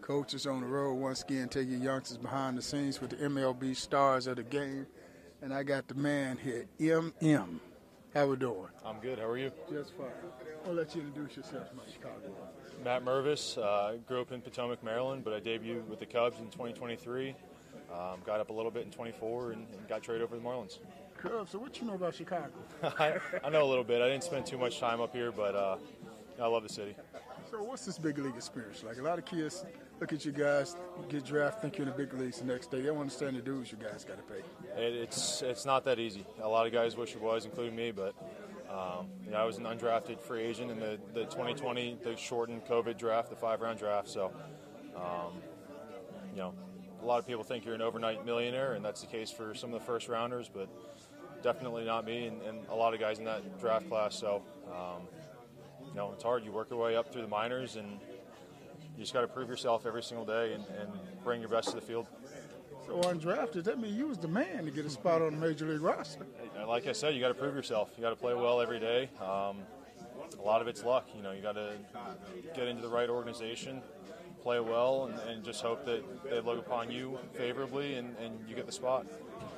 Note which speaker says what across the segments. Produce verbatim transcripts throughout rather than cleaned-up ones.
Speaker 1: Coach is on the road once again, taking youngsters behind the scenes with the M L B stars of the game. And I got the man here, M M. How we doing?
Speaker 2: I'm good. How are you?
Speaker 1: Just fine. I'll let you introduce yourself to my Chicago.
Speaker 2: Matt Mervis. Uh, grew up in Potomac, Maryland, but I debuted with the Cubs in twenty twenty-three. Um, got up a little bit in twenty-four and, and got traded over to the Marlins.
Speaker 1: Cubs. So what you know about Chicago?
Speaker 2: I, I know a little bit. I didn't spend too much time up here, but uh, I love the city.
Speaker 1: So what's this big league experience like? A lot of kids look at you guys, get drafted, think you're in the big leagues the next day. They don't understand the dues you guys got to pay.
Speaker 2: It, it's it's not that easy. A lot of guys wish it was, including me, but um, you know, I was an undrafted free agent in the, the twenty twenty, the shortened COVID draft, the five-round draft. So, um, you know, a lot of people think you're an overnight millionaire, and that's the case for some of the first-rounders, but definitely not me and, and a lot of guys in that draft class. So, um, you know, it's hard. You work your way up through the minors, and you just got to prove yourself every single day and, and bring your best to the field.
Speaker 1: So undrafted, that means you was the man to get a spot on the major league roster.
Speaker 2: Like I said, you got to prove yourself. You got to play well every day. Um, a lot of it's luck. You know, you got to get into the right organization, play well, and, and just hope that they look upon you favorably and, and you get the spot.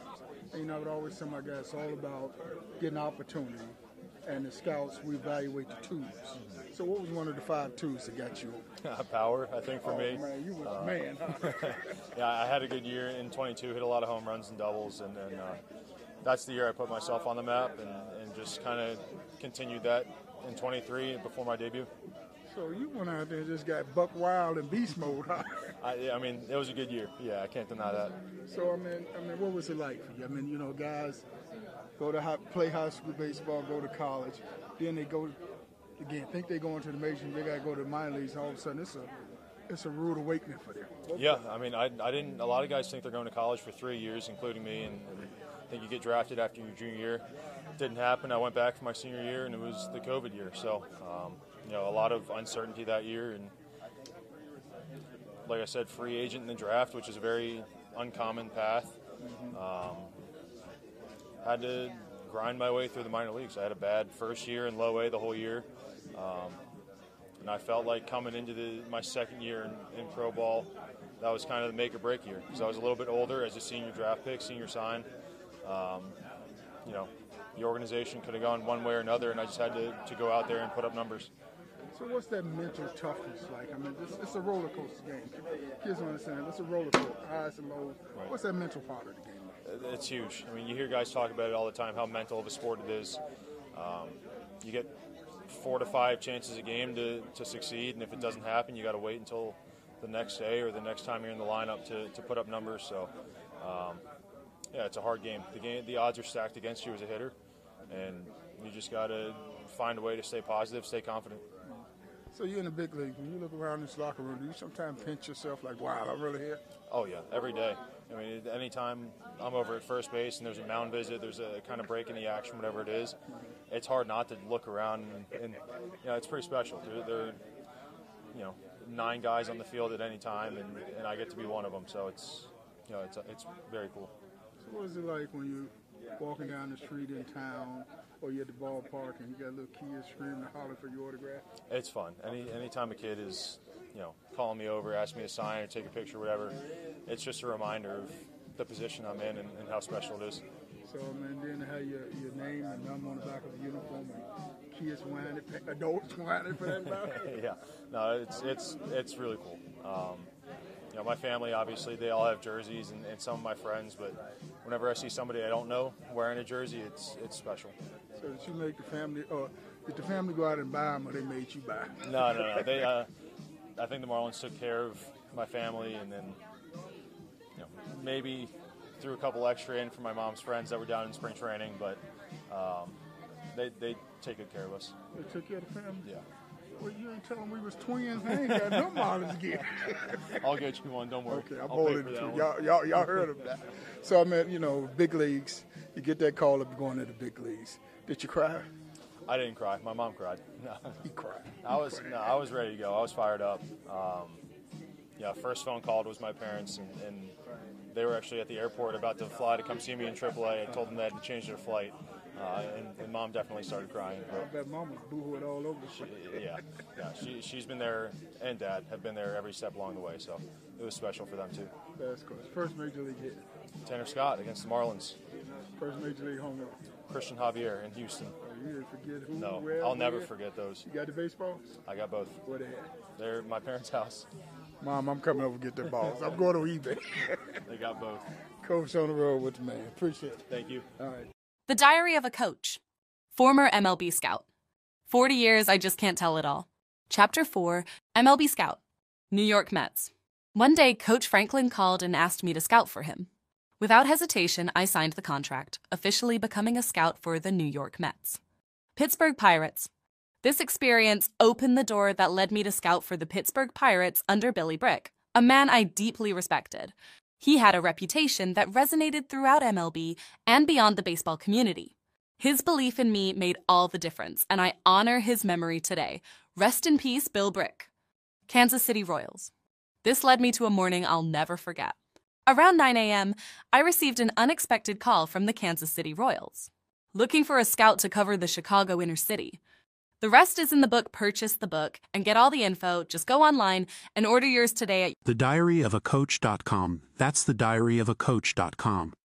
Speaker 1: You know, I would always tell my guys it's all about getting opportunity, and the scouts, we evaluate the tools. So what was one of the five tools that got you?
Speaker 2: Power, I think, for
Speaker 1: oh,
Speaker 2: me.
Speaker 1: man, you was
Speaker 2: uh,
Speaker 1: a man, huh?
Speaker 2: Yeah, I had a good year in twenty-two, hit a lot of home runs and doubles, and then uh, that's the year I put myself on the map and, and just kind of continued that in twenty-three before my debut.
Speaker 1: So you went out there and just got buck wild and beast mode, huh?
Speaker 2: I, I mean, it was a good year. Yeah, I can't deny that.
Speaker 1: So, I mean, I mean, what was it like for you? I mean, you know, guys go to high, play high school baseball, go to college, then they go, again, think they're going to the major, they got to go to the minor leagues, and all of a sudden it's a it's a rude awakening for them.
Speaker 2: Yeah, I mean, I, I didn't, a lot of guys think they're going to college for three years, including me, and, and I think you get drafted after your junior year. Didn't happen. I went back for my senior year, and it was the COVID year. So, um, you know, a lot of uncertainty that year, and like I said, free agent in the draft, which is a very uncommon path. Um, had to grind my way through the minor leagues. I had a bad first year in low A the whole year, um, and I felt like coming into the, my second year in, in pro ball, that was kind of the make or break year because I was a little bit older as a senior draft pick, senior sign. Um, you know, the organization could have gone one way or another, and I just had to, to go out there and put up numbers.
Speaker 1: So what's that mental toughness like? I mean, it's, it's a roller coaster game. Kids don't understand. It's a roller coaster, highs and lows. Right. What's that mental part of the game like?
Speaker 2: It's huge. I mean, you hear guys talk about it all the time, how mental of a sport it is. Um, you get four to five chances a game to, to succeed, and if it doesn't happen, you got to wait until the next day or the next time you're in the lineup to, to put up numbers. So, um, yeah, it's a hard game. The game, the odds are stacked against you as a hitter, and you just got to find a way to stay positive, stay confident.
Speaker 1: So you're in the big league. When you look around this locker room, do you sometimes pinch yourself like, wow, I'm really here?
Speaker 2: Oh, yeah, every day. I mean, anytime I'm over at first base and there's a mound visit, there's a kind of break in the action, whatever it is, it's hard not to look around. And, and you know, it's pretty special. There, there are, you know, nine guys on the field at any time, and, and I get to be one of them. So it's, you know, it's, it's very cool.
Speaker 1: So what is it like when you're walking down the street in town, or you're at the ballpark and you got little kids screaming and hollering for your autograph?
Speaker 2: It's fun. Any anytime a kid is, you know, calling me over, asking me to sign or take a picture, whatever, it's just a reminder of the position I'm in and, and how special it is.
Speaker 1: So, man, then they have your, your name and number on the back of the uniform, and kids whining, adults whining for that matter.
Speaker 2: Yeah, no, it's it's it's really cool. Um, you know, my family, obviously, they all have jerseys, and, and some of my friends, but whenever I see somebody I don't know wearing a jersey, it's it's special.
Speaker 1: So did you make the family, or did the family go out and buy them, or they made you buy?
Speaker 2: No, no, no. They, uh, I think the Marlins took care of my family, and then, you know, maybe threw a couple extra in for my mom's friends that were down in spring training, but um, they they take good care of us.
Speaker 1: They took care of the family?
Speaker 2: Yeah.
Speaker 1: Well, you ain't telling we was twins. I ain't got no Marlins again.
Speaker 2: I'll get you one. Don't worry.
Speaker 1: Okay, I'm
Speaker 2: I'll pay
Speaker 1: holding
Speaker 2: for
Speaker 1: it
Speaker 2: that
Speaker 1: too.
Speaker 2: one.
Speaker 1: Y'all, y'all, y'all heard of that. So I mean, you know, big leagues. You get that call up going to the big leagues. Did you cry?
Speaker 2: I didn't cry. My mom cried. No.
Speaker 1: He cried.
Speaker 2: I was no, I was ready to go. I was fired up. Um, yeah, first phone call was my parents, and, and they were actually at the airport about to fly to come see me in triple A. I told them they had to change their flight. Uh, and, and mom definitely started crying.
Speaker 1: I bet mom was boohooing all over the
Speaker 2: She,
Speaker 1: place.
Speaker 2: yeah, yeah. She, she's been there, and dad have been there every step along the way, so it was special for them too.
Speaker 1: That's cool. First major league hit.
Speaker 2: Tanner Scott against the Marlins.
Speaker 1: First major league home run.
Speaker 2: Christian Javier in Houston.
Speaker 1: Oh, you didn't forget who,
Speaker 2: No,
Speaker 1: where,
Speaker 2: I'll never
Speaker 1: where?
Speaker 2: forget those.
Speaker 1: You got the baseballs?
Speaker 2: I got both.
Speaker 1: Where they at?
Speaker 2: They're at my parents' house.
Speaker 1: Mom, I'm coming over to get the balls. I'm going to eBay.
Speaker 2: They got both.
Speaker 1: Coach on the road with the man. Appreciate it.
Speaker 2: Thank you.
Speaker 1: All right.
Speaker 3: The Diary of a Coach. Former M L B scout. forty years, I just can't tell it all. Chapter four, M L B scout. New York Mets. One day, Coach Franklin called and asked me to scout for him. Without hesitation, I signed the contract, officially becoming a scout for the New York Mets. Pittsburgh Pirates. This experience opened the door that led me to scout for the Pittsburgh Pirates under Billy Brick, a man I deeply respected. He had a reputation that resonated throughout M L B and beyond the baseball community. His belief in me made all the difference, and I honor his memory today. Rest in peace, Bill Brick. Kansas City Royals. This led me to a morning I'll never forget. Around nine a.m., I received an unexpected call from the Kansas City Royals, looking for a scout to cover the Chicago inner city. The rest is in the book. Purchase the book and get all the info. Just go online and order yours today at
Speaker 4: the diary of a coach dot com. That's the diary of a coach dot com.